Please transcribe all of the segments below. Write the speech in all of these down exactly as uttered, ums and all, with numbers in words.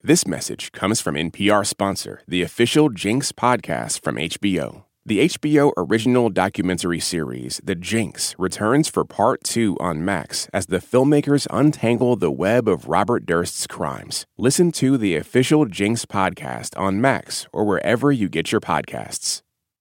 This message comes from N P R sponsor, the official Jinx podcast from H B O. The H B O original documentary series, The Jinx, returns for part two on Max as the filmmakers untangle the web of Robert Durst's crimes. Listen to the official Jinx podcast on Max or wherever you get your podcasts.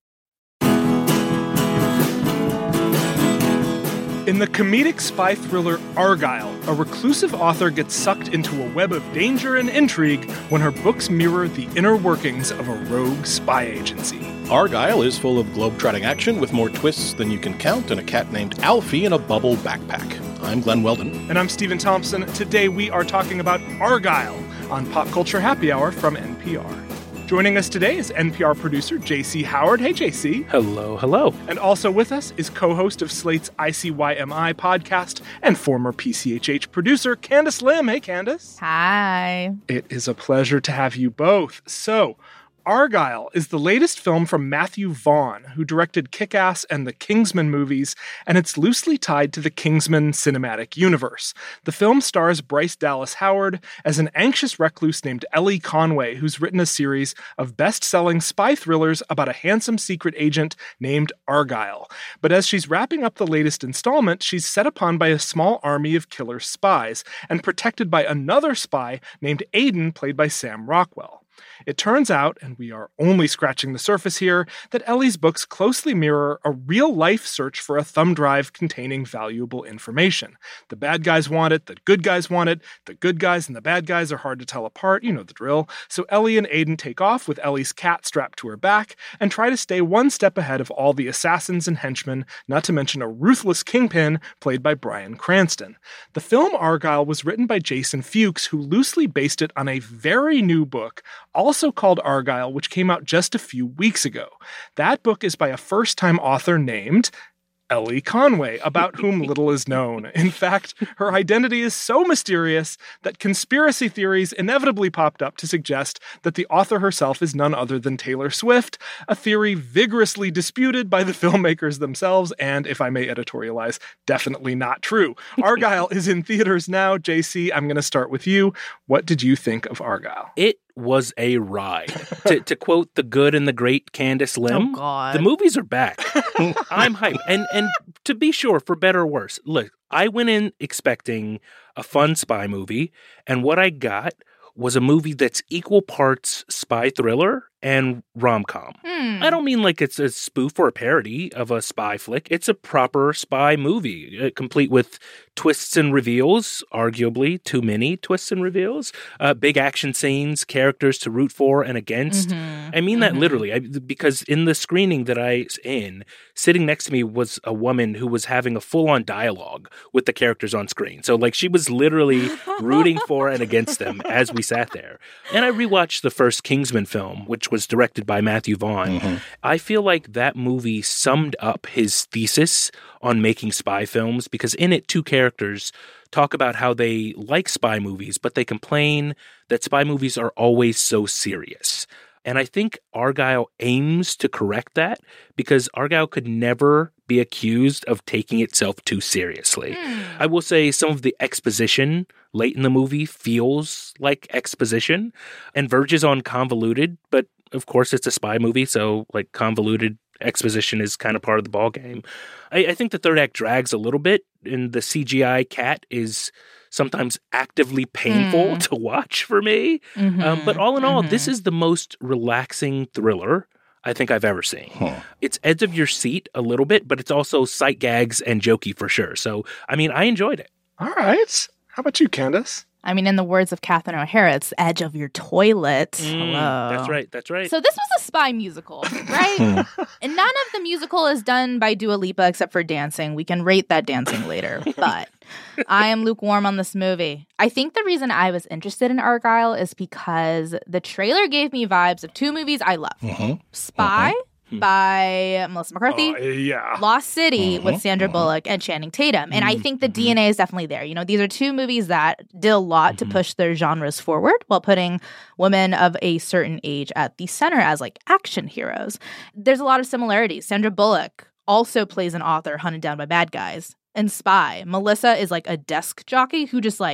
In the comedic spy thriller Argylle, a reclusive author gets sucked into a web of danger and intrigue when her books mirror the inner workings of a rogue spy agency. Argylle is full of globe-trotting action with more twists than you can count and a cat named Alfie in a bubble backpack. I'm Glenn Weldon. And I'm Stephen Thompson. Today we are talking about Argylle on Pop Culture Happy Hour from N P R. Joining us today is N P R producer J C Howard. Hey, J C. Hello, hello. And also with us is co-host of Slate's I C Y M I podcast and former P C H H producer Candace Lim. Hey, Candace. Hi. It is a pleasure to have you both. So, Argylle is the latest film from Matthew Vaughn, who directed Kick-Ass and the Kingsman movies, and it's loosely tied to the Kingsman cinematic universe. The film stars Bryce Dallas Howard as an anxious recluse named Ellie Conway, who's written a series of best-selling spy thrillers about a handsome secret agent named Argylle. But as she's wrapping up the latest installment, she's set upon by a small army of killer spies and protected by another spy named Aiden, played by Sam Rockwell. It turns out, and we are only scratching the surface here, that Ellie's books closely mirror a real-life search for a thumb drive containing valuable information. The bad guys want it, the good guys want it, the good guys and the bad guys are hard to tell apart, you know the drill. So Ellie and Aiden take off with Ellie's cat strapped to her back and try to stay one step ahead of all the assassins and henchmen, not to mention a ruthless kingpin played by Bryan Cranston. The film Argylle was written by Jason Fuchs, who loosely based it on a very new book, also called Argylle, which came out just a few weeks ago. That book is by a first-time author named Ellie Conway, about whom little is known. In fact, her identity is so mysterious that conspiracy theories inevitably popped up to suggest that the author herself is none other than Taylor Swift, a theory vigorously disputed by the filmmakers themselves, and, if I may editorialize, definitely not true. Argylle is in theaters now. J C, I'm going to start with you. What did you think of Argylle? It was a ride. to, to quote the good and the great Candace Lim, Oh, God. the movies are back. I'm hyped. And, and to be sure, for better or worse, look, I went in expecting a fun spy movie, and what I got was a movie that's equal parts spy thriller and rom-com. Hmm. I don't mean like it's a spoof or a parody of a spy flick. It's a proper spy movie, uh, complete with twists and reveals, arguably too many twists and reveals, uh, big action scenes, characters to root for and against. Mm-hmm. I mean that Mm-hmm. literally, I, because in the screening that I was in, sitting next to me was a woman who was having a full-on dialogue with the characters on screen. So like she was literally rooting for and against them as we sat there. And I rewatched the first Kingsman film, which was directed by Matthew Vaughn. Mm-hmm. I feel like that movie summed up his thesis on making spy films, because in it, two characters talk about how they like spy movies, but they complain that spy movies are always so serious. And I think Argylle aims to correct that, because Argylle could never be accused of taking itself too seriously. Mm. I will say some of the exposition late in the movie feels like exposition and verges on convoluted, but of course it's a spy movie, so like convoluted exposition is kind of part of the ball game. I, I think the third act drags a little bit, and the C G I cat is sometimes actively painful Mm. to watch for me. Mm-hmm. Um, but all in all, Mhm. this is the most relaxing thriller I think I've ever seen. Huh. It's edge of your seat a little bit, but it's also sight gags and jokey for sure. So, I mean, I enjoyed it. All right. How about you, Candace? I mean, in the words of Catherine O'Hara, it's edge of your toilet. Mm, Hello. That's right. That's right. So this was a spy musical, right? And none of the musical is done by Dua Lipa except for dancing. We can rate that dancing later, but I am lukewarm on this movie. I think the reason I was interested in Argylle is because the trailer gave me vibes of two movies I love. Mm-hmm. Spy Mhm. by Melissa McCarthy. Oh, yeah. Lost City Mhm, with Sandra mhm. Bullock and Channing Tatum. And I Mhm, think the mhm. D N A is definitely there. You know, these are two movies that did a lot to Mhm. push their genres forward while putting women of a certain age at the center as like action heroes. There's a lot of similarities. Sandra Bullock also plays an author hunted down by bad guys. And Spy, Melissa is like a desk jockey who just like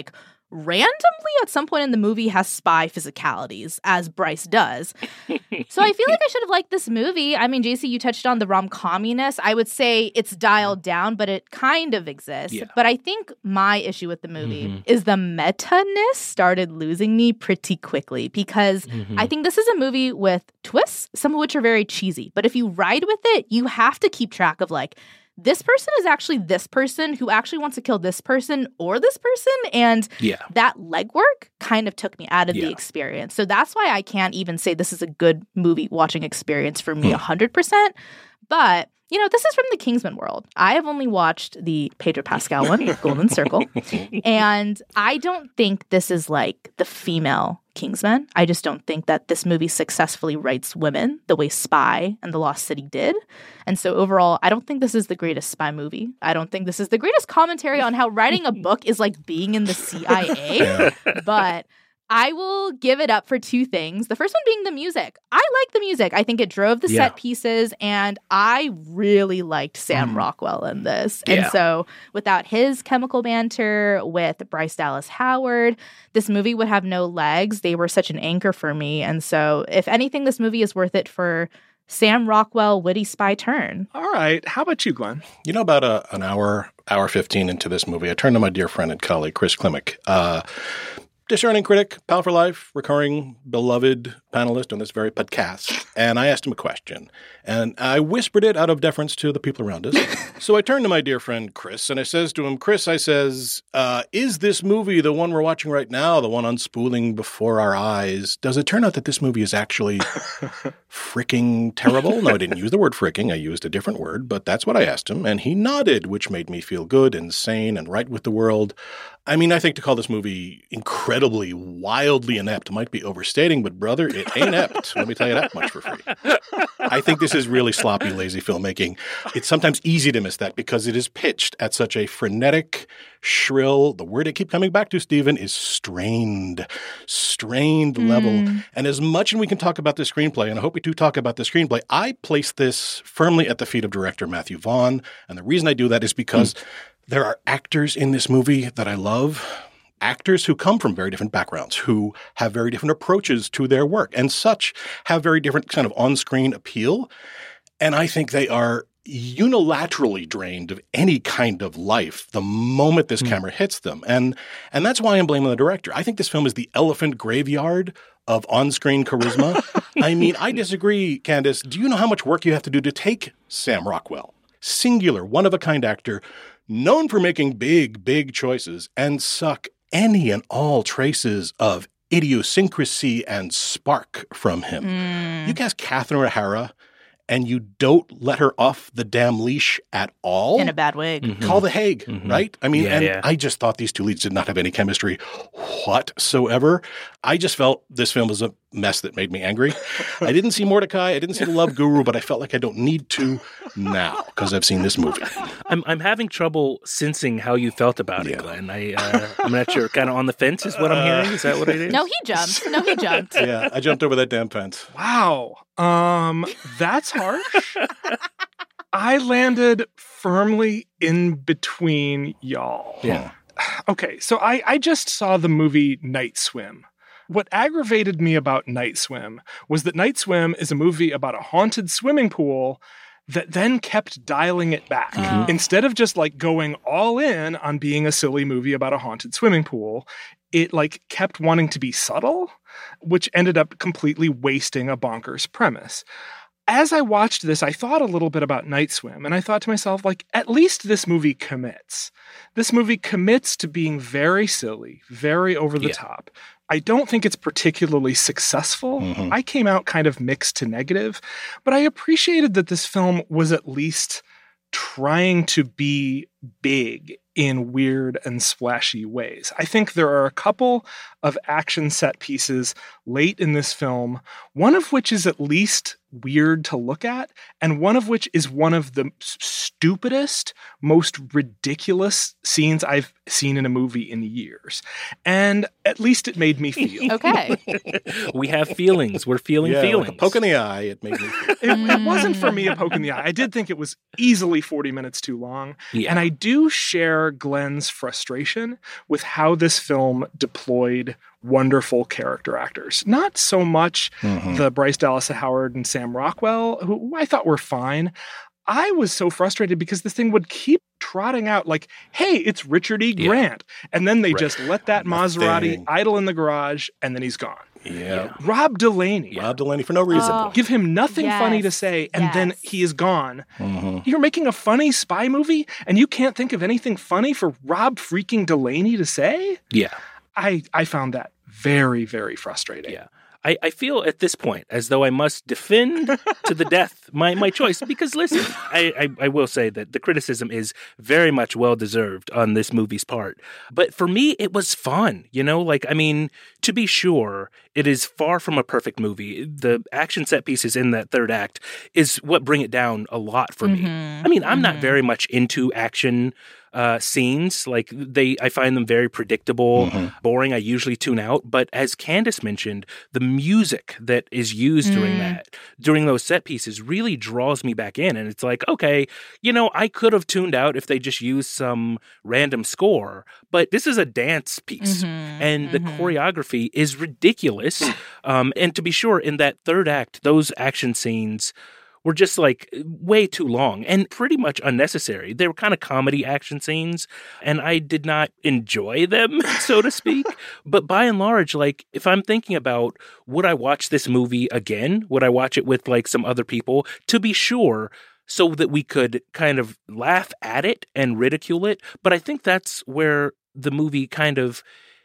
randomly at some point in the movie has spy physicalities, as Bryce does. So I feel like I should have liked this movie. I mean, J C, you touched on the rom-comminess. I would say it's dialed down, but it kind of exists. Yeah. But I think my issue with the movie mm-hmm. is the meta-ness started losing me pretty quickly because mm-hmm. I think this is a movie with twists, some of which are very cheesy. But if you ride with it, you have to keep track of like, this person is actually this person who actually wants to kill this person or this person. And yeah. that legwork kind of took me out of yeah. the experience. So that's why I can't even say this is a good movie watching experience for me hmm. one hundred percent. But, you know, this is from the Kingsman world. I have only watched the Pedro Pascal one, Golden Circle. And I don't think this is like the female Kingsman. I just don't think that this movie successfully writes women the way Spy and The Lost City did. And so overall, I don't think this is the greatest spy movie. I don't think this is the greatest commentary on how writing a book is like being in the C I A. Yeah. But I will give it up for two things. The first one being the music. I like the music. I think it drove the Yeah. set pieces, and I really liked Sam Mm. Rockwell in this. Yeah. And so without his chemical banter with Bryce Dallas Howard, this movie would have no legs. They were such an anchor for me. And so if anything, this movie is worth it for Sam Rockwell, witty spy turn. All right. How about you, Glenn? You know, about a, an hour, hour fifteen into this movie, I turned to my dear friend and colleague, Chris Klimek, uh, discerning critic, pal for life, recurring, beloved panelist on this very podcast. And I asked him a question. And I whispered it out of deference to the people around us. So I turned to my dear friend Chris, and I says to him, Chris, I says, uh, is this movie, the one we're watching right now, the one unspooling before our eyes, does it turn out that this movie is actually fricking terrible? No, I didn't use the word fricking. I used a different word, but that's what I asked him. And he nodded, which made me feel good and sane and right with the world. I mean, I think to call this movie incredibly, wildly inept might be overstating, but brother, it ain't inept. Let me tell you that much for free. I think this is really sloppy, lazy filmmaking. It's sometimes easy to miss that because it is pitched at such a frenetic, shrill, the word I keep coming back to, Stephen, is strained, strained Mm. level. And as much as we can talk about the screenplay, and I hope we do talk about the screenplay, I place this firmly at the feet of director Matthew Vaughn. And the reason I do that is because mm. there are actors in this movie that I love. Actors who come from very different backgrounds, who have very different approaches to their work, and such have very different kind of on-screen appeal. And I think they are unilaterally drained of any kind of life the moment this mm. camera hits them. And and that's why I'm blaming the director. I think this film is the elephant graveyard of on-screen charisma. I mean, I disagree, Candace. Do you know how much work you have to do to take Sam Rockwell, singular, one-of-a-kind actor, known for making big, big choices, and suck any and all traces of idiosyncrasy and spark from him? Mm. You cast Catherine O'Hara, and you don't let her off the damn leash at all? In a bad wig. Mm-hmm. Call the Hague, mm-hmm. right? I mean, yeah, and yeah. I just thought these two leads did not have any chemistry whatsoever. I just felt this film was a mess that made me angry. I didn't see Mordecai. I didn't see The Love Guru, but I felt like I don't need to now because I've seen this movie. I'm I'm having trouble sensing how you felt about Yeah. it, Glenn. I, uh, I'm not sure. Kind of on the fence is what I'm hearing. Is that what it is? No, he jumped. No, he jumped. Yeah, I jumped over that damn fence. Wow. Um, that's harsh. I landed firmly in between y'all. Yeah. Okay, so I, I just saw the movie Night Swim. What aggravated me about Night Swim was that Night Swim is a movie about a haunted swimming pool that then kept dialing it back. Mhm. Instead of just like going all in on being a silly movie about a haunted swimming pool, it like kept wanting to be subtle, which ended up completely wasting a bonkers premise. As I watched this, I thought a little bit about Night Swim, and I thought to myself, like, at least this movie commits. This movie commits to being very silly, very over the Yeah. top. I don't think it's particularly successful. Mhm. I came out kind of mixed to negative, but I appreciated that this film was at least trying to be big in weird and splashy ways. I think there are a couple of action set pieces late in this film, one of which is at least weird to look at, and one of which is one of the s- stupidest, most ridiculous scenes I've seen in a movie in years. And at least it made me feel. Okay. We have feelings. We're feeling yeah, feelings. like a poke in the eye, it made me feel. It, it wasn't for me a poke in the eye. I did think it was easily forty minutes too long. Yeah. And I do share Glenn's frustration with how this film deployed wonderful character actors. Not so much mm-hmm. the Bryce Dallas Howard and Sam Rockwell, who I thought were fine. I was so frustrated because this thing would keep trotting out like, hey, it's Richard E. Grant. Yeah. And then they right. just let that Maserati thing. idle in the garage, and then he's gone. Yeah. yeah. Rob Delaney. Rob Delaney for no reason. Oh. Give him nothing yes. funny to say, and yes. then he is gone. Mm-hmm. You're making a funny spy movie, and you can't think of anything funny for Rob freaking Delaney to say? Yeah. I, I found that very, very frustrating. Yeah. I, I feel at this point as though I must defend to the death my, my choice. Because, listen, I, I, I will say that the criticism is very much well-deserved on this movie's part. But for me, it was fun, you know? Like, I mean, to be sure, it is far from a perfect movie. The action set pieces in that third act is what bring it down a lot for mm-hmm. me. I mean, I'm mm-hmm. not very much into action Uh, scenes. Like they, I find them very predictable, mm-hmm. boring. I usually tune out. But as Candace mentioned, the music that is used mm. during that, during those set pieces really draws me back in. And it's like, okay, you know, I could have tuned out if they just used some random score, but this is a dance piece. Mm-hmm. And mm-hmm. the choreography is ridiculous. um, and to be sure, in that third act, those action scenes were just like way too long and pretty much unnecessary. They were kind of comedy action scenes, and I did not enjoy them, so to speak. But by and large, like if I'm thinking about would I watch this movie again? Would I watch it with like some other people? To be sure, so that we could kind of laugh at it and ridicule it. But I think that's where the movie kind of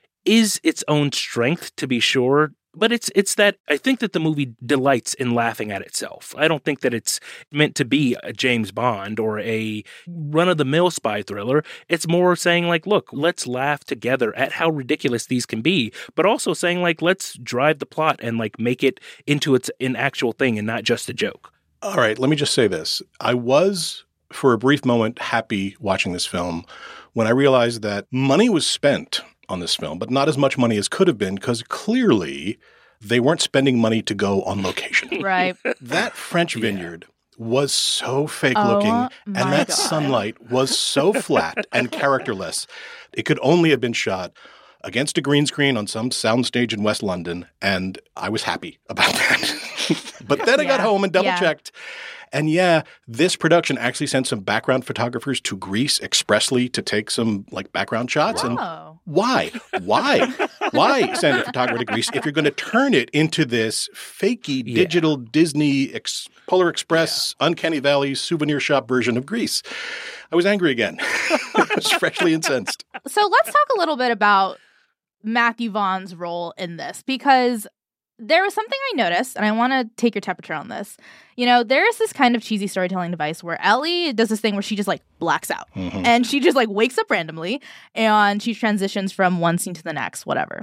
is its own strength, to be sure. But it's it's that I think that the movie delights in laughing at itself. I don't think that it's meant to be a James Bond or a run-of-the-mill spy thriller. It's more saying like, look, let's laugh together at how ridiculous these can be, but also saying like, let's drive the plot and like make it into its an actual thing and not just a joke. All right, let me just say this. I was, for a brief moment, happy watching this film when I realized that money was spent on this film, but not as much money as could have been because clearly they weren't spending money to go on location. Right. That French vineyard yeah. was so fake oh, looking and that God. sunlight was so flat and characterless. It could only have been shot against a green screen on some soundstage in West London, and I was happy about that. But then I yeah. got home and double-checked. Yeah. And yeah, this production actually sent some background photographers to Greece expressly to take some like background shots. Whoa. And why? Why? Why send a photographer to Greece if you're going to turn it into this fakey yeah. digital Disney ex- Polar Express, yeah. Uncanny Valley souvenir shop version of Greece? I was angry again. I was freshly incensed. So let's talk a little bit about Matthew Vaughn's role in this, because there was something I noticed, and I want to take your temperature on this. You know, there is this kind of cheesy storytelling device where Ellie does this thing where she just, like, blacks out. Mm-hmm. And she just, like, wakes up randomly, and she transitions from one scene to the next, whatever.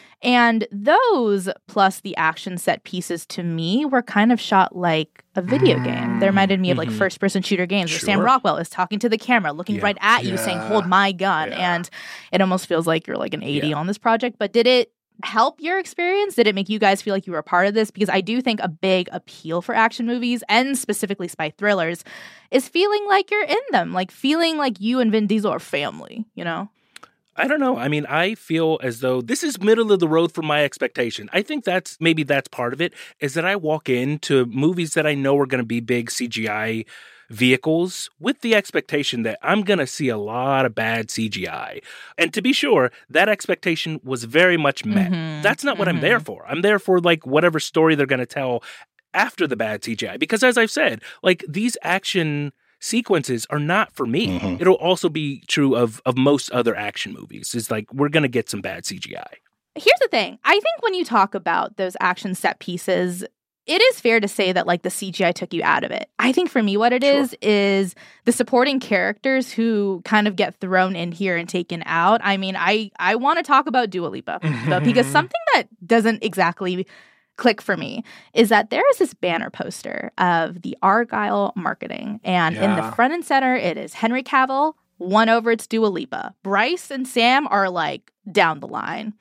And those, plus the action set pieces, to me, were kind of shot like a video mm-hmm. game. They reminded me of, like, mm-hmm. first-person shooter games where sure. Sam Rockwell is talking to the camera, looking yeah. right at yeah. you, saying, hold my gun. Yeah. And it almost feels like you're, like, an eighty yeah. on this project. But did it help your experience? Did it make you guys feel like you were a part of this? Because I do think a big appeal for action movies, and specifically spy thrillers, is feeling like you're in them, like feeling like you and Vin Diesel are family, you know? I don't know. I mean, I feel as though this is middle of the road for my expectation. I think that's maybe that's part of it, is that I walk into movies that I know are going to be big C G I vehicles with the expectation that I'm going to see a lot of bad C G I. And to be sure, that expectation was very much met. Mm-hmm. That's not mm-hmm. what I'm there for. I'm there for like whatever story they're going to tell after the bad C G I. Because as I've said, like these action sequences are not for me. Mm-hmm. It'll also be true of, of most other action movies. It's like, we're going to get some bad C G I. Here's the thing. I think when you talk about those action set pieces, it is fair to say that, like, the C G I took you out of it. I think for me what it sure. is is the supporting characters who kind of get thrown in here and taken out. I mean, I, I want to talk about Dua Lipa, though, because something that doesn't exactly click for me is that there is this banner poster of the Argyle marketing, and yeah. in the front and center, it is Henry Cavill, one over it's Dua Lipa. Bryce and Sam are, like, down the line.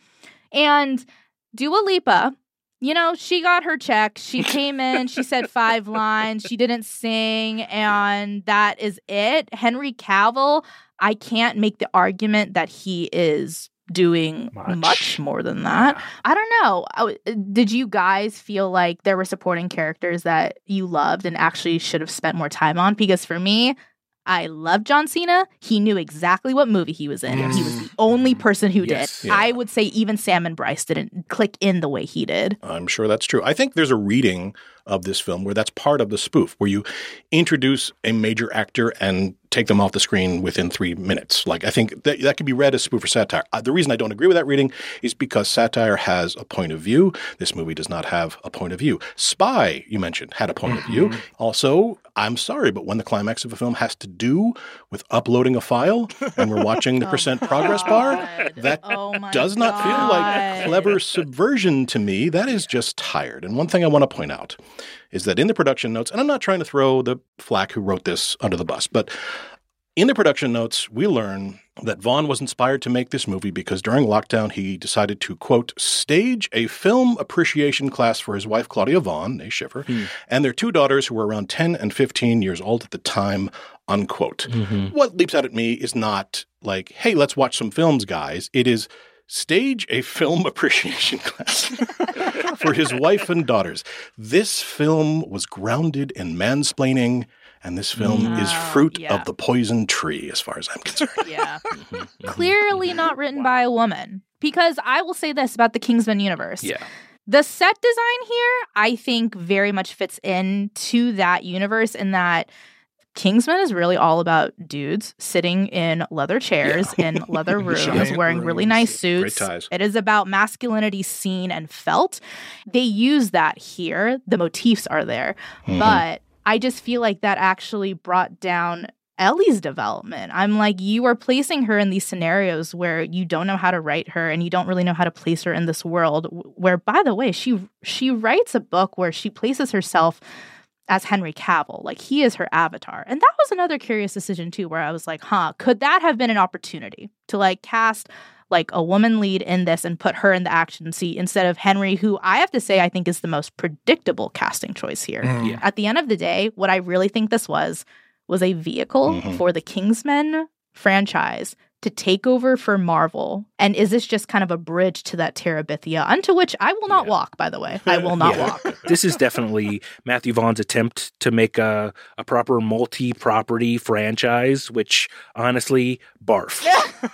And Dua Lipa, you know, she got her check. She came in, she said five lines, she didn't sing, and that is it. Henry Cavill, I can't make the argument that he is doing much, much more than that. Yeah. I don't know. I, did you guys feel like there were supporting characters that you loved and actually should have spent more time on? Because for me, I love John Cena. He knew exactly what movie he was in. Yes. He was the only person who yes. did. Yeah. I would say even Sam and Bryce didn't click in the way he did. I'm sure that's true. I think there's a reading of this film where that's part of the spoof, where you introduce a major actor and take them off the screen within three minutes. Like, I think that, that could be read as spoof or satire. Uh, the reason I don't agree with that reading is because satire has a point of view. This movie does not have a point of view. Spy, you mentioned, had a point mm-hmm. of view. Also, I'm sorry, but when the climax of a film has to do with uploading a file and we're watching the oh percent progress bar, that oh does not God. feel like clever subversion to me. That is just tired. And one thing I want to point out is that in the production notes, and I'm not trying to throw the Flack who wrote this under the bus, but in the production notes, we learn that Vaughn was inspired to make this movie because during lockdown, he decided to, quote, stage a film appreciation class for his wife, Claudia Vaughn, a Schiffer, hmm. and their two daughters who were around ten and fifteen years old at the time, unquote. Mm-hmm. What leaps out at me is not like, hey, let's watch some films, guys. It is stage a film appreciation class for his wife and daughters. This film was grounded in mansplaining, and this film oh, is fruit yeah. of the poison tree, as far as I'm concerned. Yeah. Clearly not written wow. by a woman. Because I will say this about the Kingsman universe. Yeah. The set design here, I think, very much fits into that universe in that Kingsman is really all about dudes sitting in leather chairs yeah. in leather rooms, wearing rooms. really nice suits. Great ties. It is about masculinity seen and felt. They use that here. The motifs are there. Mm-hmm. But I just feel like that actually brought down Ellie's development. I'm like, you are placing her in these scenarios where you don't know how to write her and you don't really know how to place her in this world where, by the way, she she writes a book where she places herself as Henry Cavill. Like, he is her avatar. And that was another curious decision, too, where I was like, huh, could that have been an opportunity to, like, cast, like, a woman lead in this and put her in the action seat instead of Henry, who I have to say I think is the most predictable casting choice here. Mm. Yeah. At the end of the day, what I really think this was, was a vehicle mm-hmm. for the Kingsman franchise to take over for Marvel. And is this just kind of a bridge to that Terabithia, unto which I will not yeah. walk, by the way. I will not yeah. walk. This is definitely Matthew Vaughn's attempt to make a, a proper multi-property franchise, which, honestly, barf.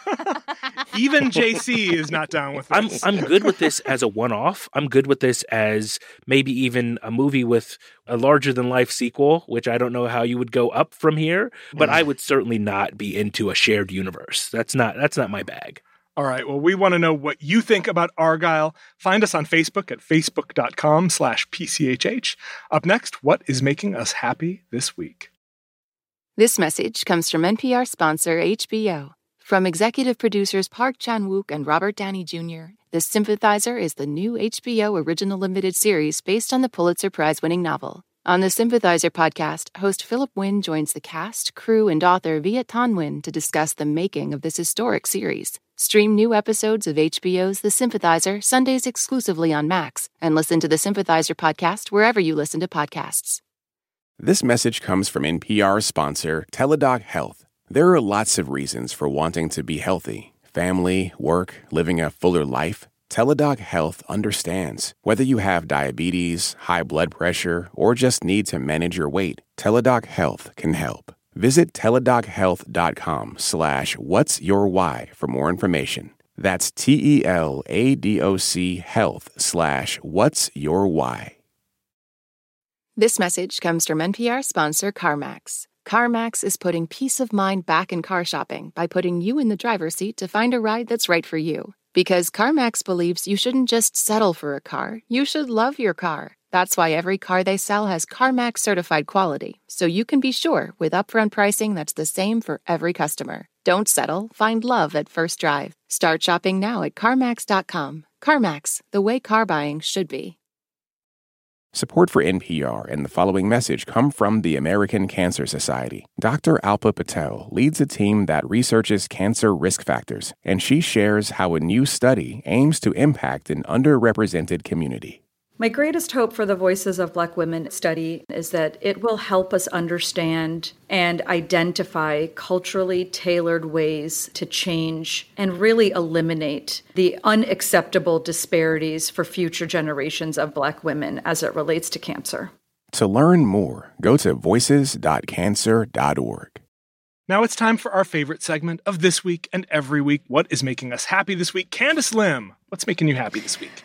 Even J C is not down with this. I'm, I'm good with this as a one-off. I'm good with this as maybe even a movie with a larger-than-life sequel, which I don't know how you would go up from here, but mm. I would certainly not be into a shared universe. That's not that's not my bag. All right. Well, we want to know what you think about Argylle. Find us on Facebook at facebook.com slash PCHH. Up next, what is making us happy this week? This message comes from N P R sponsor H B O. From executive producers Park Chan-wook and Robert Downey Junior, The Sympathizer is the new H B O original limited series based on the Pulitzer Prize-winning novel. On the Sympathizer podcast, host Philip Wynn joins the cast, crew, and author Viet Thanh Nguyen to discuss the making of this historic series. Stream new episodes of H B O's The Sympathizer Sundays exclusively on Max, and listen to the Sympathizer podcast wherever you listen to podcasts. This message comes from N P R sponsor Teladoc Health. There are lots of reasons for wanting to be healthy. Family, work, living a fuller life. Teladoc Health understands. Whether you have diabetes, high blood pressure, or just need to manage your weight, Teladoc Health can help. Visit teladochealth.com slash what's your why for more information. That's T-E-L-A-D-O-C health slash what's your why. This message comes from N P R sponsor CarMax. CarMax is putting peace of mind back in car shopping by putting you in the driver's seat to find a ride that's right for you. Because CarMax believes you shouldn't just settle for a car, you should love your car. That's why every car they sell has CarMax certified quality, so you can be sure with upfront pricing that's the same for every customer. Don't settle, find love at first drive. Start shopping now at CarMax dot com. CarMax, the way car buying should be. Support for N P R and the following message come from the American Cancer Society. Doctor Alpa Patel leads a team that researches cancer risk factors, and she shares how a new study aims to impact an underrepresented community. My greatest hope for the Voices of Black Women study is that it will help us understand and identify culturally tailored ways to change and really eliminate the unacceptable disparities for future generations of Black women as it relates to cancer. To learn more, go to voices dot cancer dot org. Now it's time for our favorite segment of this week and every week. What is making us happy this week? Candace Lim, what's making you happy this week?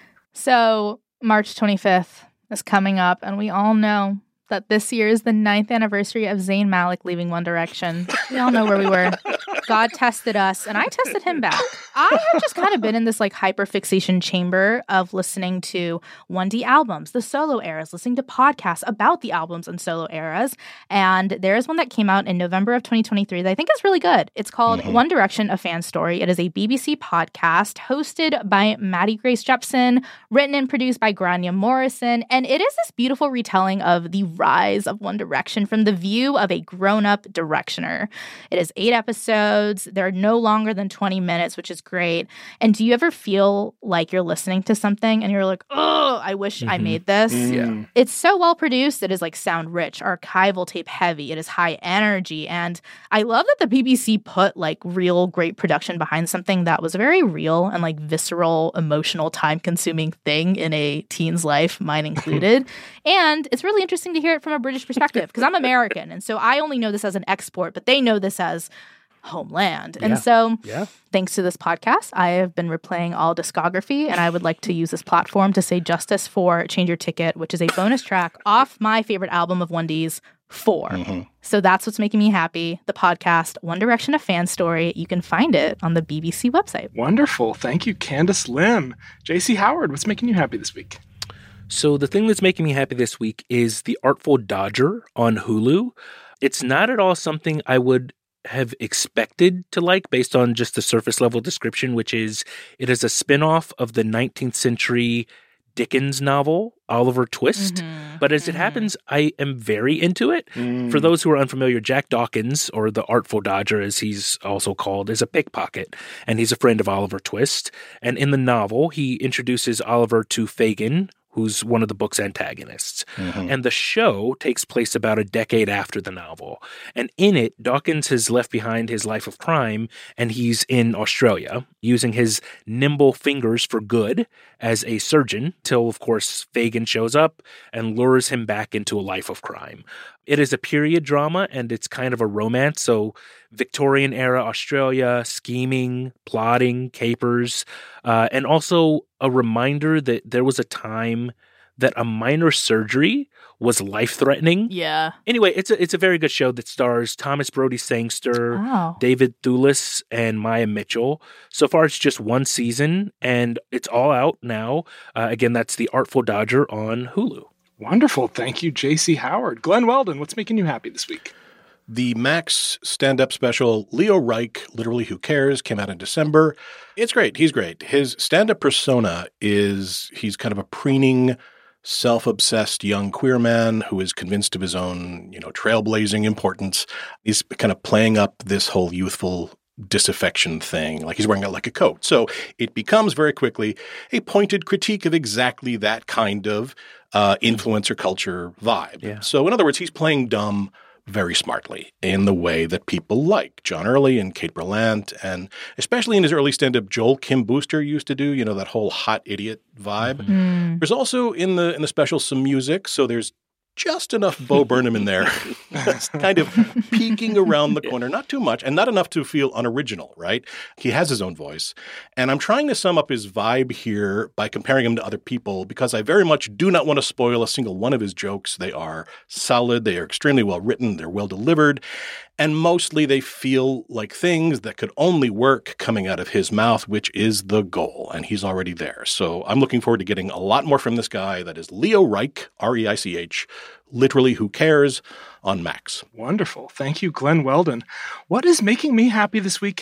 So March twenty-fifth is coming up, and we all know that this year is the ninth anniversary of Zayn Malik leaving One Direction. We all know where we were. God tested us, and I tested him back. I have just kind of been in this like hyperfixation chamber of listening to one D albums, the solo eras, listening to podcasts about the albums and solo eras. And there is one that came out in November of twenty twenty-three that I think is really good. It's called mm-hmm. One Direction, A Fan Story. It is a B B C podcast hosted by Maddie Grace Jepsen, written and produced by Grania Morrison. And it is this beautiful retelling of the rise of One Direction from the view of a grown-up Directioner. It is eight episodes. They're no longer than twenty minutes, which is great. And do you ever feel like you're listening to something and you're like, oh, I wish mm-hmm. I made this? Yeah. It's so well produced. It is like sound rich, archival tape heavy. It is high energy. And I love that the B B C put like real great production behind something that was a very real and like visceral, emotional, time consuming thing in a teen's life, mine included. And it's really interesting to hear it from a British perspective because I'm American. And so I only know this as an export, but they know this as homeland. And yeah. so yeah. thanks to this podcast, I have been replaying all discography, and I would like to use this platform to say justice for Change Your Ticket, which is a bonus track off my favorite album of one D's, Four. Mm-hmm. So that's what's making me happy. The podcast, One Direction, A Fan Story. You can find it on the B B C website. Wonderful. Thank you, Candace Lim. J C Howard, what's making you happy this week? So the thing that's making me happy this week is The Artful Dodger on Hulu. It's not at all something I would have expected to like based on just the surface level description, which is it is a spinoff of the nineteenth century Dickens novel, Oliver Twist. Mm-hmm. But as mm-hmm. it happens, I am very into it. Mm. For those who are unfamiliar, Jack Dawkins, or the Artful Dodger as he's also called, is a pickpocket, and he's a friend of Oliver Twist. And in the novel, he introduces Oliver to Fagin, who's one of the book's antagonists. Mm-hmm. And the show takes place about a decade after the novel. And in it, Dawkins has left behind his life of crime, and he's in Australia, using his nimble fingers for good as a surgeon, till, of course, Fagin shows up and lures him back into a life of crime. It is a period drama, and it's kind of a romance, so Victorian-era Australia, scheming, plotting, capers, uh, and also a reminder that there was a time that a minor surgery was life-threatening. Yeah. Anyway, it's a, it's a very good show that stars Thomas Brodie Sangster, wow. David Thewlis, and Maya Mitchell. So far, it's just one season, and it's all out now. Uh, again, that's The Artful Dodger on Hulu. Wonderful. Thank you, J C Howard. Glenn Weldon, what's making you happy this week? The Max stand-up special, Leo Reich, Literally Who Cares, came out in December. It's great. He's great. His stand-up persona is he's kind of a preening, self-obsessed young queer man who is convinced of his own, you know, trailblazing importance. He's kind of playing up this whole youthful disaffection thing, like he's wearing it like a coat. So it becomes very quickly a pointed critique of exactly that kind of uh, influencer culture vibe. Yeah. So in other words, he's playing dumb very smartly in the way that people like John Early and Kate Berlant, and especially in his early stand-up, Joel Kim Booster used to do, you know, that whole hot idiot vibe. Mm. There's also in the in the special some music, so there's just enough Bo Burnham in there, kind of peeking around the corner, not too much, and not enough to feel unoriginal, right? He has his own voice. And I'm trying to sum up his vibe here by comparing him to other people, because I very much do not want to spoil a single one of his jokes. They are solid, they are extremely well written, they're well delivered, and mostly they feel like things that could only work coming out of his mouth, which is the goal, and he's already there. So I'm looking forward to getting a lot more from this guy. That is Leo Reich, R E I C H, Literally Who Cares, on Max. Wonderful. Thank you, Glenn Weldon. What is making me happy this week?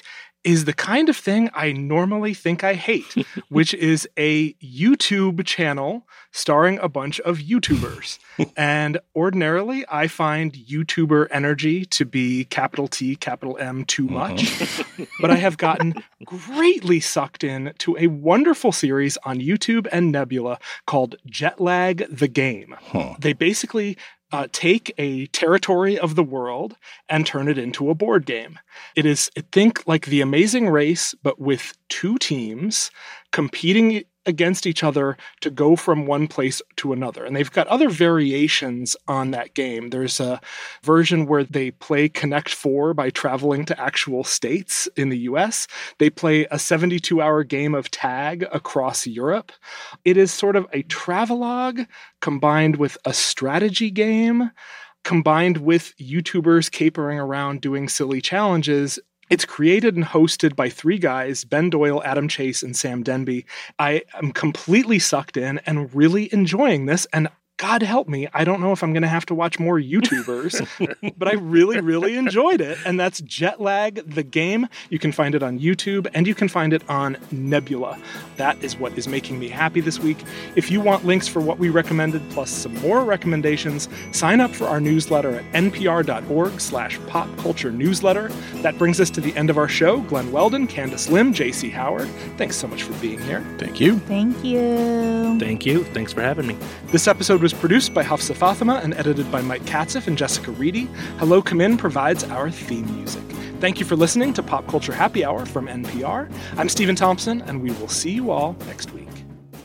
is the kind of thing I normally think I hate, which is a YouTube channel starring a bunch of YouTubers. And ordinarily, I find YouTuber energy to be capital T, capital M too much. Uh-huh. But I have gotten greatly sucked in to a wonderful series on YouTube and Nebula called Jetlag the Game. Huh. They basically Uh, take a territory of the world and turn it into a board game. It is, think like The Amazing Race, but with two teams competing against each other to go from one place to another. And they've got other variations on that game. There's a version where they play Connect Four by traveling to actual states in the U S. They play a seventy-two hour game of tag across Europe. It is sort of a travelogue combined with a strategy game, combined with YouTubers capering around doing silly challenges. It's created and hosted by three guys, Ben Doyle, Adam Chase, and Sam Denby. I am completely sucked in and really enjoying this. And God help me, I don't know if I'm going to have to watch more YouTubers, but I really, really enjoyed it. And that's Jetlag the Game. You can find it on YouTube and you can find it on Nebula. That is what is making me happy this week. If you want links for what we recommended, plus some more recommendations, sign up for our newsletter at npr.org slash pop culture newsletter. That brings us to the end of our show. Glenn Weldon, Candace Lim, J C Howard, thanks so much for being here. Thank you. Thank you. Thank you. Thanks for having me. This episode was produced by Hafsa Fatima and edited by Mike Katzeff and Jessica Reedy. Hello Come In provides our theme music. Thank you for listening to Pop Culture Happy Hour from N P R. I'm Stephen Thompson, and we will see you all next week.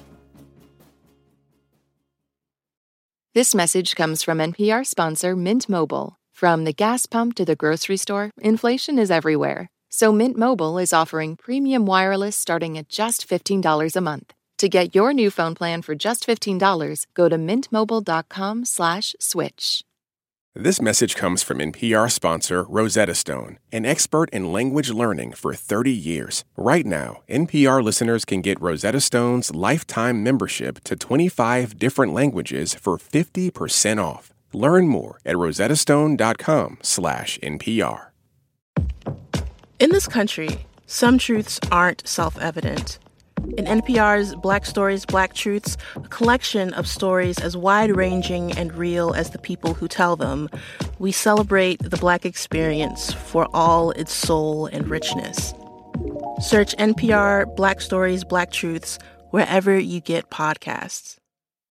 This message comes from N P R sponsor Mint Mobile. From the gas pump to the grocery store, inflation is everywhere. So Mint Mobile is offering premium wireless starting at just fifteen dollars a month. To get your new phone plan for just fifteen dollars, go to mintmobile.com slash switch. This message comes from N P R sponsor Rosetta Stone, an expert in language learning for thirty years. Right now, N P R listeners can get Rosetta Stone's lifetime membership to twenty-five different languages for fifty percent off. Learn more at rosettastone.com slash NPR. In this country, some truths aren't self-evident. In N P R's Black Stories, Black Truths, a collection of stories as wide-ranging and real as the people who tell them, we celebrate the Black experience for all its soul and richness. Search N P R Black Stories, Black Truths wherever you get podcasts.